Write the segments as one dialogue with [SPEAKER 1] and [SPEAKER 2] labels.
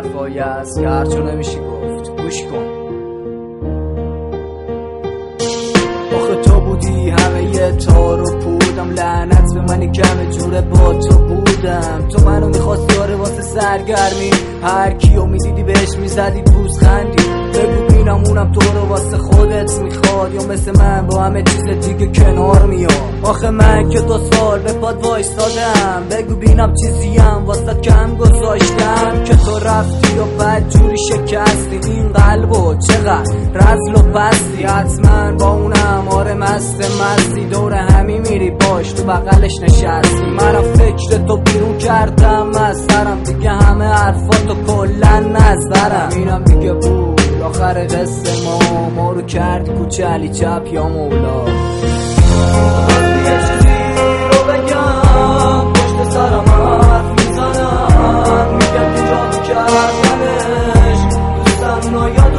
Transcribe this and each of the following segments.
[SPEAKER 1] حرفایی هست که هرچو نمیشی گفت. گوش کن. آخه تو بودی همه یه تار و پودم، لعنت به منی کم جوره با تو بودم. تو منو میخواستی آره واسه سرگرمی، هر کیو میدیدی بهش میزدی پوزخندی. بگو بینم اونم تو رو واسه خودت میخواد یا مثل من با همه چیز دیگه کنار میاد. آخه من که 2 سال به پاد وایستادم، بگو بینم چیزیم واسه کم گذاشتم که تو رفتی و بد جوری شکستی این قلبو. چقدر رزل و پستی، حتما با اونم آره مستی دور همی میری باش تو بغلش نشستی. منم فکر تو بیرون کردم از سرم، دیگه همه حرفاتو کلن نظرم. اینم دیگه بود آخر قصه ما رو کردی کوچه علی چپ یا مولا. یه چیزی رو بگم پشت سرم حرف میزنم، میگم که جادو کردنش دوستن و یا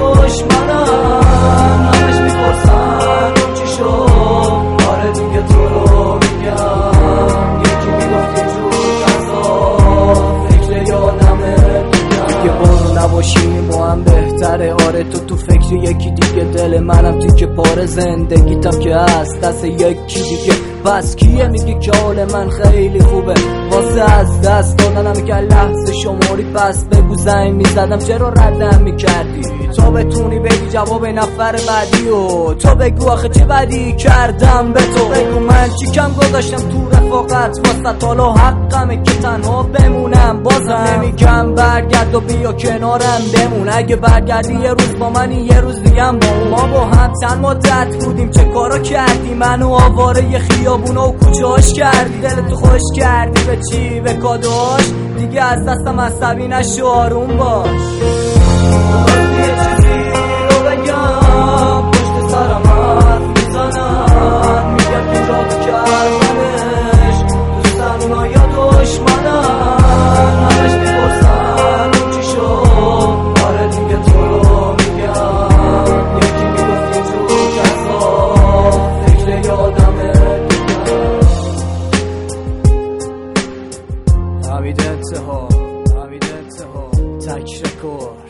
[SPEAKER 1] دشمنم. همش میپرسن چی شد، آره دیگه تو رو میگم. یکی میگفتی جو کسا فکر یادمه دیگه برو نباشیم با هم بهتره. آره تو فکر یکی دیگه، دل منم تو که پاره، زندگیتم که هست دست یکی دیگه. پس کیه میگه که حال من خیلی خوبه واسه از دست دادنم که لحظه شماری؟ پس بگو زنگ میزدم چرا ردم میکردی؟ تو بتونی بگی جواب نفر بعدی و تو بگو آخه چه بدی کردم به تو. بگو من چی کم گذاشتم تو رفاقت واسه حالا حقمه که تنها بمونم. بازم نمیگم برگرد و بیا کنارم بمون، اگه برگردی یه روز با منی یه روز دیگه با اون. ما با هم چند مدت بودیم چه کارا کردی، منو آواره خیابونا و کوچه هاش کردی. دلتو خوش کردی به چی؟ به کادوش دیگه. از دستم عصبی نشو آروم باش. یه چیزی رو بگم پشت سرم حرف میزنم، میگم که جادو کردنش دوستن اونا یا دشمنن. همش میپرسن چی شد، آره دیگه تو رو میگم. یکی میگفتی جو کسا فکر یادمه دیگه. حمید انتها تک رکورد.